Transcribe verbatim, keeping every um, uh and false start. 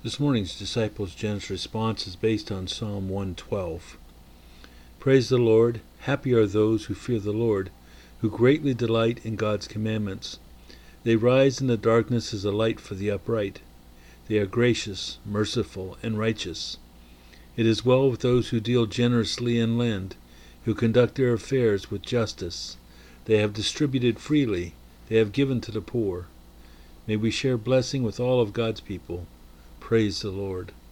This morning's Disciples' Generous Response is based on Psalm one twelve. Praise the Lord. Happy are those who fear the Lord, who greatly delight in God's commandments. They rise in the darkness as a light for the upright. They are gracious, merciful, and righteous. It is well with those who deal generously and lend, who conduct their affairs with justice. They have distributed freely. They have given to the poor. May we share blessing with all of God's people. Praise the Lord.